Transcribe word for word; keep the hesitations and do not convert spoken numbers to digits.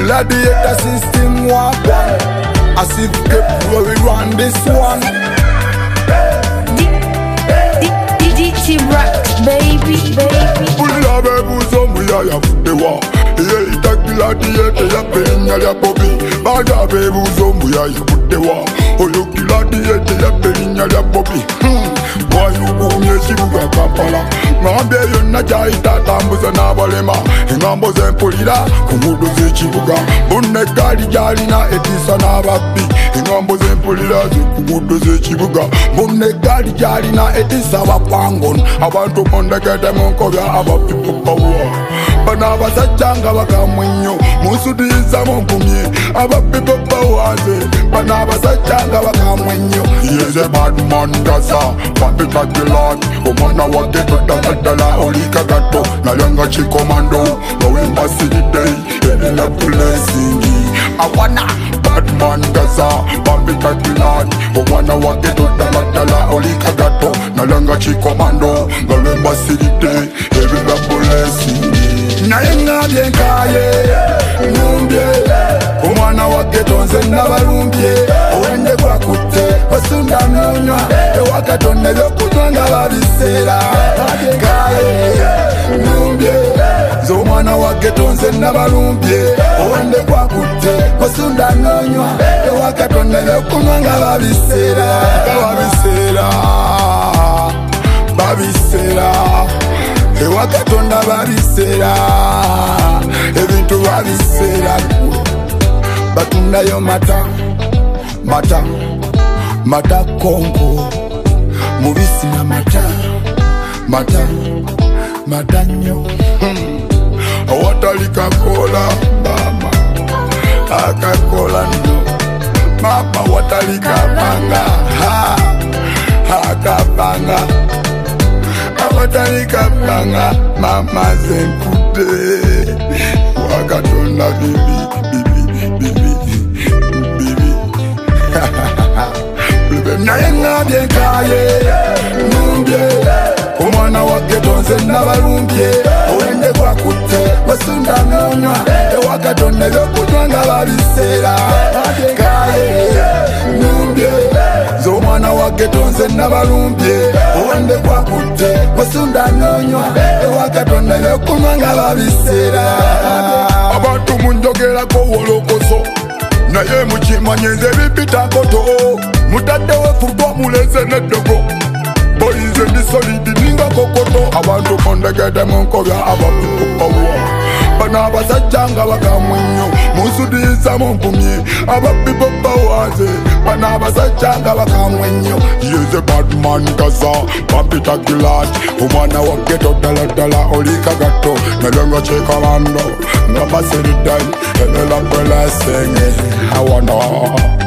Gladiator system walk one. As if get where we run this one. D J Rocks, baby, baby. Pull up a bosom, we are your foot the war. Yeah, it's a gladiator, you're paying your bobby. Bad up a bosom, we are your foot the war. Oh, you gladiator, you're paying your bobby. Boy, you go near Shibuga Kampala. Mambe yonna jaita tambuza n'abalema. Engambo z'empulira ku nguudo z'ekibuga. Bonna eggaali gy'alina etiisa n'ababbi. Engambo z'empulira ku nguudo z'ekibuga. Bonna eggaali gy'alina etiisa abakwangon. Abantu mondegedde mu nkobya ababbi power. Bano abasajja nga bakamwe nnyo munsudiza mu nkumye ababbi power. Bano abasajja nga bakamwe nnyo. He is a bad man Gaza. Papita Gilad, omwana wa ghetto dagadala olika gato nalenga chikomando bawemba city day ebina blessing. Awana bad man Gaza, Papita Gilad, omwana wa ghetto dagadala olika gato nalenga chikomando bawemba city day ebina blessing. Nayenga byenkaye numbye omwana wa ghetto nze nabalumbye owende gwakutte osunda nonywa ewakatonda ebyokunywa nga babiseera byenkaye numbye nze omwana wa ghetto nze nabalumbye owende gwakutte osunda nonywa ewakatonda ebyokunywa nga babiseera babiseera babiseera ewa Katonda babiseera ebintu babiseera batundayo mata mata mata konko mubisi na mata mata mata nnyo awatali kakola mama akakola nno mama watali kapanga ha akapanga awatalika panga mama zenkude wakatonda bibi bibi bibi bibi nayenga byenkaye numbye omwana wa ghetto nze nabalumbye owende gwakutte wasunda nonywa ewakatonda ebyokunywa nga babiseera byenkaye numbye nze omwana wa ghetto nze nabalumbye owende gwakutte wasunda nonywa ewakatonda ebyokunywa nga babiseera. Abantu munjogerako wolokoso naye mukimanye nze bipita koto mutaddewo efutwa muleze n'eddogo boyize ndi solidi ninga kokoto. Abantu mondegedde mu nkobya abapipopawa bano abasajja nga bakamwe nnyo munsudiza mu nkumye abapipopawaze bano abasajja nga bakamwe nnyo. He is a bad man Gaza, Papita Gilad, omwana wa ghetto ddala ddala olika gato nalenga chikomando nga basiriddai ebela blessing awana